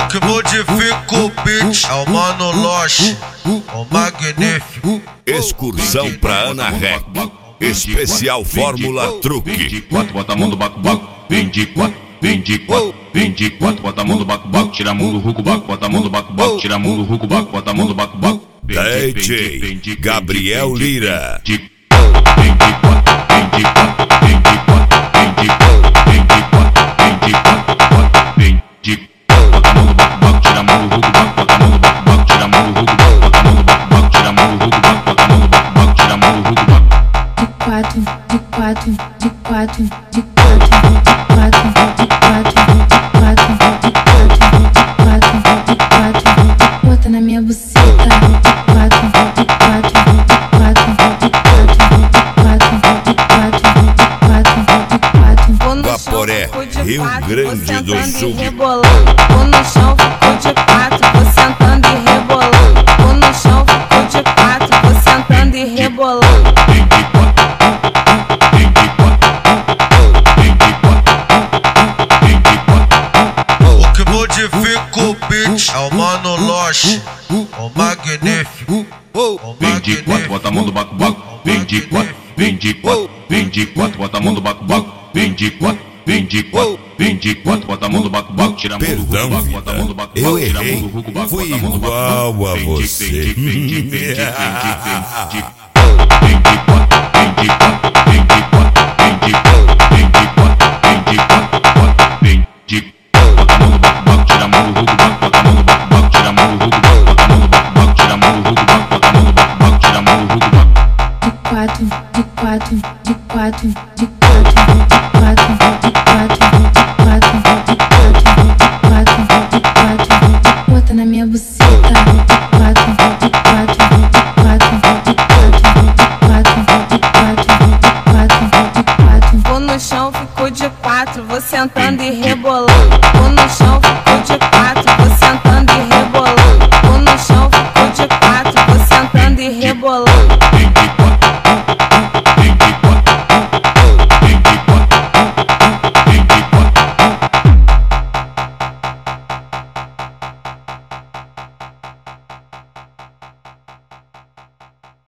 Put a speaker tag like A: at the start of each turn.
A: O que modifica o beat é o Mano Loche, o magnífico.
B: Excursão pra Ana Rec, especial Fórmula Truque.
C: Bota a mão do baco, vem de quatro, vem de quatro, vem de quatro. Bota a mão do baco, tira a mão do ruco, bota a mão do baco, tira a mão do ruco, bota a mão do baco.
B: DJ Gabriel Lira.
C: Vem de quatro, vem de quatro, vem de quatro, vem de quatro, vem de quatro, vem de quatro, vem de quatro. Bota a mão do baco, tira a mão do ruco, bota a mão do baco, tira a mão do ruco, bota a mão do baco, tira a mão do ruco, bota a mão do baco, tira a mão do ruco.
D: De quatro, de quatro, de quatro, de quatro, de quatro, de quatro, de quatro, de quatro, de quatro, de bota na minha buceta. De quatro, de quatro, de quatro, de quatro, de quatro, de quatro, de quatro, de quatro.
B: Guaporé, Rio Grande do Sul.
E: Vou no chão, ficou de quatro, vou sentando e rebolando. Vou no chão, ficou de quatro, vou sentando e rebolando.
A: O que modifica o beat é o Mano Loche, o magnífico.
C: Vem de quatro, bota a mão do baco, vem de quatro, vem de quatro, vem de quatro, bota a mão do baco, vem de quatro, vem de quatro, vem de quatro, bota a mão do baco, tira a mão do
B: Perdão,
C: ruco, bota a mão do baco,
B: eu
C: tira a mão
B: errei,
C: do ruco,
B: fui
C: bota a mão do baco.
B: igual a
C: Vem de
B: você.
C: quatro, vem de quatro, vem